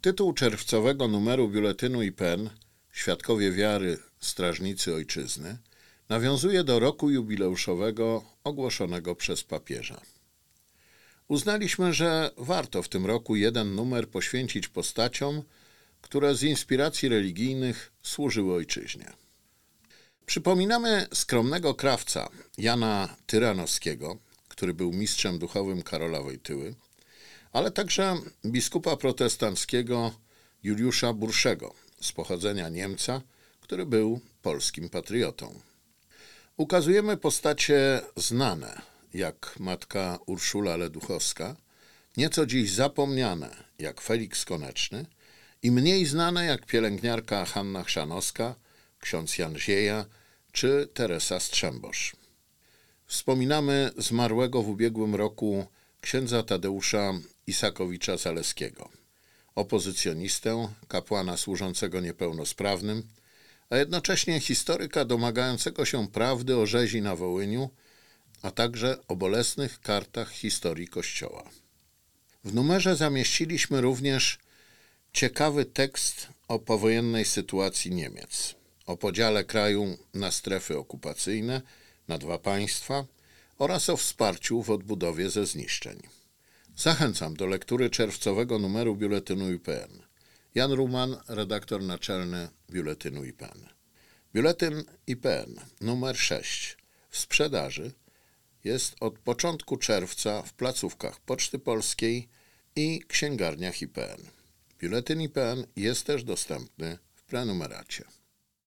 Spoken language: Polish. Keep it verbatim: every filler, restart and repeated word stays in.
Tytuł czerwcowego numeru Biuletynu I P N Świadkowie Wiary, Strażnicy Ojczyzny nawiązuje do roku jubileuszowego ogłoszonego przez papieża. Uznaliśmy, że warto w tym roku jeden numer poświęcić postaciom, które z inspiracji religijnych służyły ojczyźnie. Przypominamy skromnego krawca Jana Tyranowskiego, który był mistrzem duchowym Karola Wojtyły, ale także biskupa protestanckiego Juliusza Burszego z pochodzenia Niemca, który był polskim patriotą. Ukazujemy postacie znane, jak matka Urszula Leduchowska, nieco dziś zapomniane, jak Feliks Koneczny, i mniej znane, jak pielęgniarka Hanna Chrzanowska, ksiądz Jan Zieja czy Teresa Strzembosz. Wspominamy zmarłego w ubiegłym roku księdza Tadeusza Isakowicza-Zaleskiego, opozycjonistę, kapłana służącego niepełnosprawnym, a jednocześnie historyka domagającego się prawdy o rzezi na Wołyniu, a także o bolesnych kartach historii Kościoła. W numerze zamieściliśmy również ciekawy tekst o powojennej sytuacji Niemiec, o podziale kraju na strefy okupacyjne, na dwa państwa oraz o wsparciu w odbudowie ze zniszczeń. Zachęcam do lektury czerwcowego numeru Biuletynu I P N. Jan Ruman, redaktor naczelny Biuletynu I P N. Biuletyn I P N numer sześć w sprzedaży jest od początku czerwca w placówkach Poczty Polskiej i księgarniach I P N. Biuletyn I P N jest też dostępny w prenumeracie.